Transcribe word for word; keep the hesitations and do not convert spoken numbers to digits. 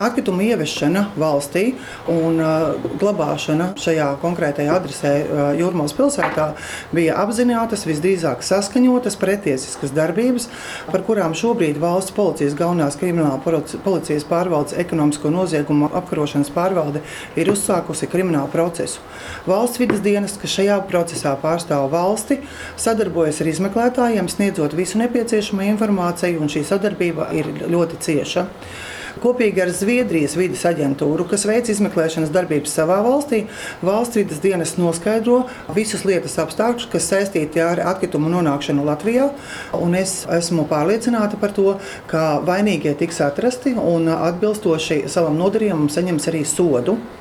Atkrituma ieviešana valstī un uh, glabāšana šajā konkrētajā adresē uh, Jūrmalas pilsētā bija apzinātas, visdrīzāk saskaņotas pretiesiskas darbības, par kurām šobrīd valsts policijas galvenās krimināla policijas pārvaldes ekonomisko noziegumu apkarošanas pārvalde ir uzsākusi kriminālu procesu. Valsts vides dienas, kas šajā procesā pārstāv valsti, sadarbojas ar izmeklētājiem, sniedzot visu nepieciešamo informāciju, un šī sadarbība ir ļoti cieša. Kopīgi ar Zviedrijas vides aģentūru, kas veic izmeklēšanas darbības savā valstī, valsts vides dienas noskaidro visus lietas apstākļus, kas saistīti ar atkritumu nonākšanu Latvijā. Un es esmu pārliecināta par to, ka vainīgie tiks atrasti un atbilstoši savam nodarījumam saņems arī sodu.